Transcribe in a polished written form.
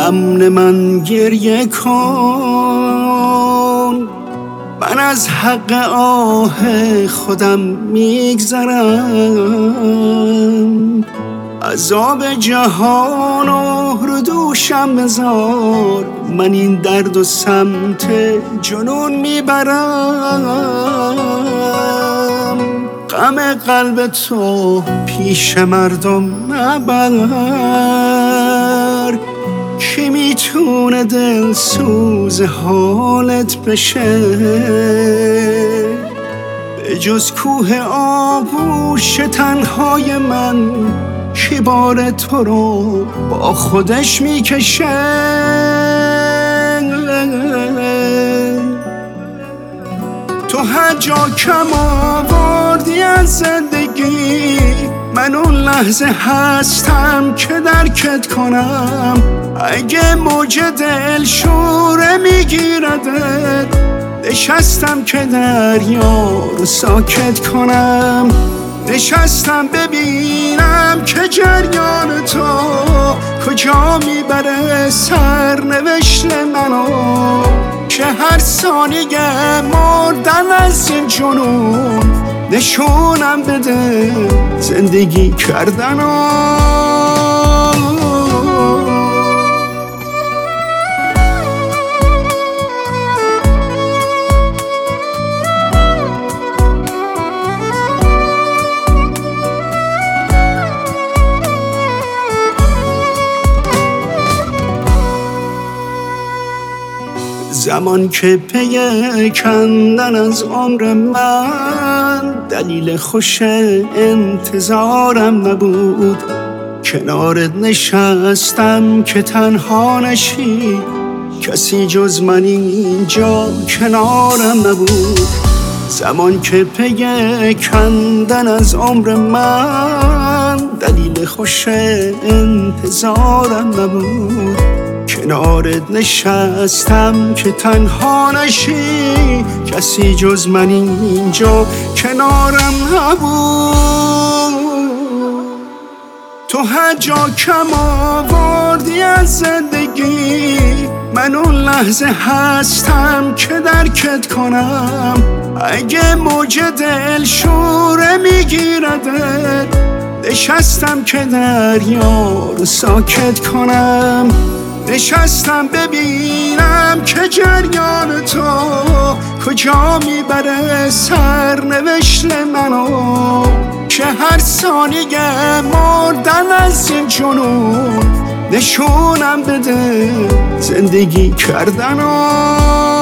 امن من گریه کن، من از حق آه خودم میگذرم. عذاب جهان رو دوشم بذار، من این درد و سمت جنون میبرم. غم قلب تو پیش مردم نبر، کی میتونه دل سوز حالت بشه؟ به جز کوه آغوش تنهای من، کی بار تو رو با خودش میکشه؟ تو هر جا کم آوردی از زندگی، من اون لحظه هستم که درکت کنم. اگه موج دل شوره میگیردت، نشستم که دریا رو ساکت کنم. نشستم ببینم که جریان تو کجا میبره سرنوشت منو، که هر ثانیه مردن از این جنون نشونم بده زندگی کردنو. زمان که پی کندن از عمر من، دلیل خوش انتظارم نبود. کنارت نشستم که تنها نشی، کسی جز من اینجا کنارم نبود. زمان که پی کندن از عمر من، دلیل خوش انتظارم نبود. کنارت نشستم که تنها نشی، کسی جز من اینجا کنارم نبود. تو هر جا کم آوردی از زندگی، من اون لحظه هستم که درکت کنم. اگه موج دل شوره میگیردت، نشستم که دریا رو ساکت کنم. نشستم ببینم که جریان تو کجا میبره سرنوشت منو، که هر ثانیه مردن از این جنون نشونم بده زندگی کردنو.